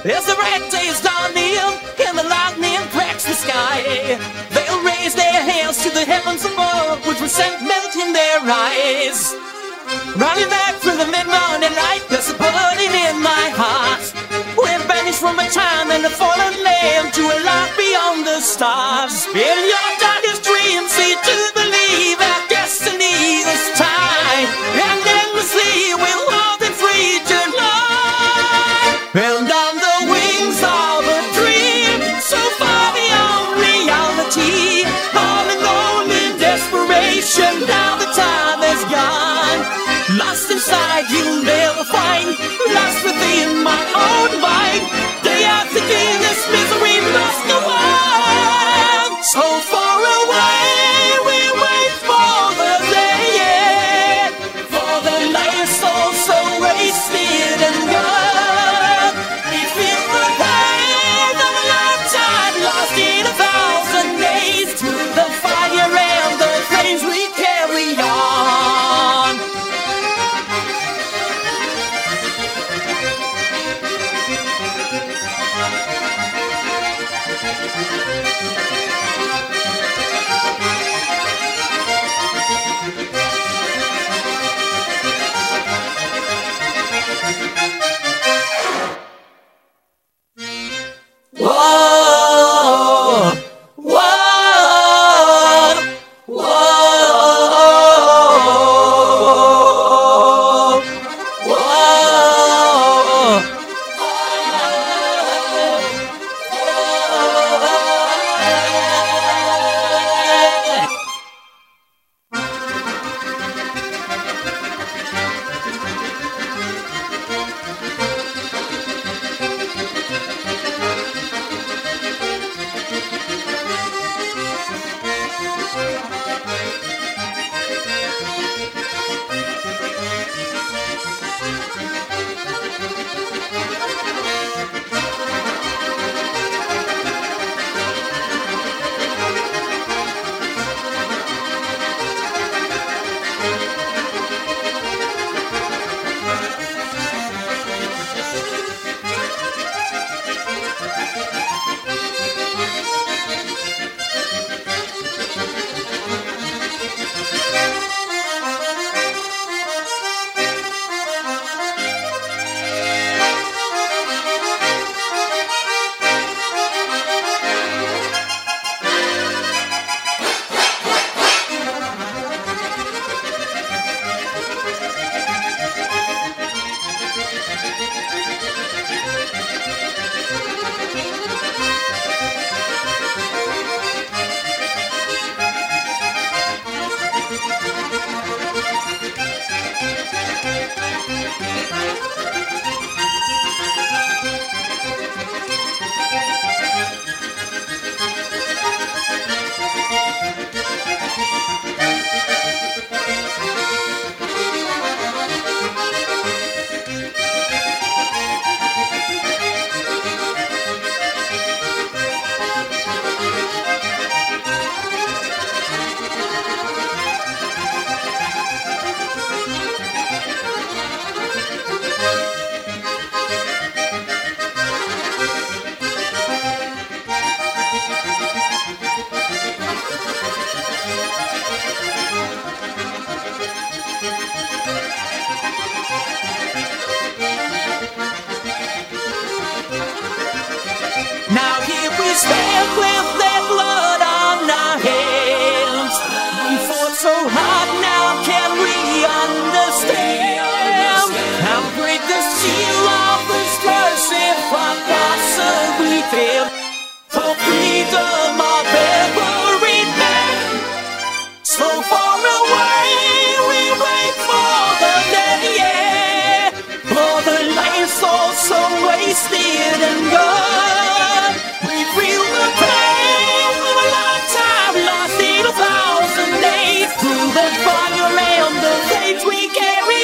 As the red days dawning and the lightning cracks the sky, they'll raise their hands to the heavens above with resentment in their eyes. Running back through the mid-morning light, there's a burning in my heart. We're banished from a time and a fallen land to a life beyond the stars. In your darkest dreams, see to believe our destiny is tied, and endlessly we'll hold and free tonight. And on the wings of a dream, so far beyond reality, all alone in desperation, now the time has gone. Lost inside, you'll never find. Lost within my own mind. Day after day, this misery must go on. So far away, we wait for the day, for the light is so wasted and gone. We feel the pain of a lifetime lost in 1,000 days. Through the fire and the flames we carry on. Whoa, whoa, whoa, now here we stand with that blood on our hands. We fought so hard, now can we understand how great the seal of this curse if I possibly fail? For freedom of every man. So far away, we wait for the day, for the life's all so wasted and gone. We feel the pain of a lifetime lost in 1,000 days. Through the fire and the flames we carry